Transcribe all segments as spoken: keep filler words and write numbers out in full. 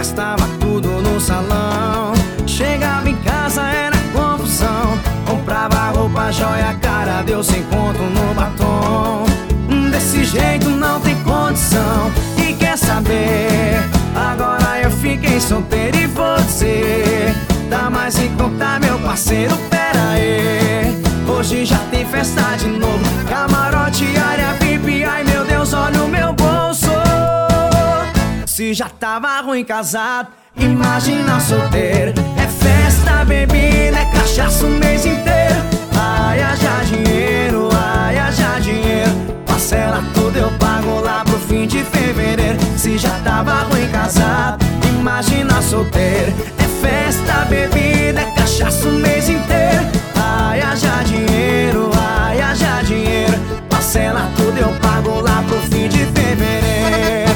gastava tudo no salão. Chegava em casa era confusão. Comprava roupa, joia, cara, deu sem conto no batom. Desse jeito não tem condição. E quer saber? Agora eu fiquei solteiro e você tá mais em conta, meu parceiro, pera aí. Hoje já tem festa de novo, camarote, área V I P. Ai meu Deus, olha o meu bolso. Se já tava ruim casado, imagina solteiro. É festa, bebida, é cachaça o mês inteiro. Ai, haja dinheiro, ai, haja dinheiro. Parcela tudo, eu pago lá pro fim de fevereiro. Se já tava ruim casado, imagina solteiro. É festa, bebida, é cachaça o mês inteiro. Ai, haja dinheiro, ai, haja dinheiro. Parcela tudo, eu pago lá pro fim de fevereiro.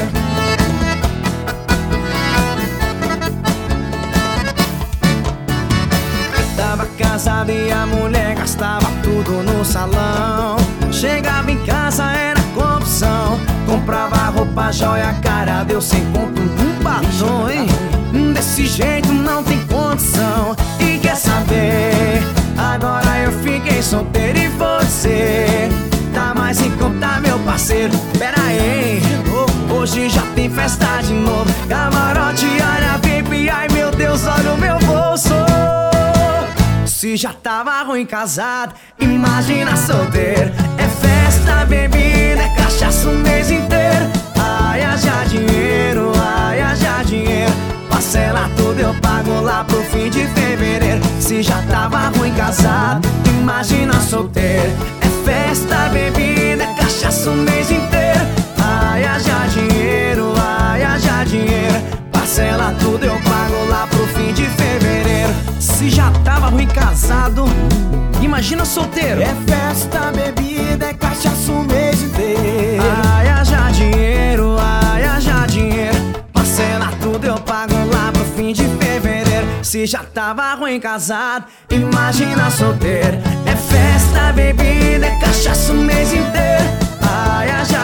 Tava casado e a mulher gastava tudo no salão. Chegava em casa era confusão. Comprava roupa, joia, cara, deu sem conto um batom, hein? Desse jeito não tem condição. E quer saber? Agora eu fiquei solteiro e você tá mais em conta, meu parceiro. Pera aí, hoje já tem festa de novo, camarote, área V I P. Ai meu Deus, olha o meu bolso. Se já tava ruim casado, imagina solteiro. É festa, bebida, é cachaça o mês inteiro. Ai, haja dinheiro, ai, haja dinheiro. Parcela tudo, eu pago lá pro fim de fevereiro. Se já tava ruim casado, imagina solteiro. É festa, bebida, é cachaça o mês inteiro. Ai, haja dinheiro, ai, haja dinheiro. Parcela tudo, eu pago lá pro fim de fevereiro. Se já tava ruim casado, imagina solteiro. É festa, bebida, é cachaça o mês inteiro. Ai, haja dinheiro, ai, haja dinheiro. Parcela tudo, eu pago lá pro fim de fevereiro. Se já tava ruim casado, imagina solteiro. É festa, bebida, é cachaça o mês inteiro. Ai, haja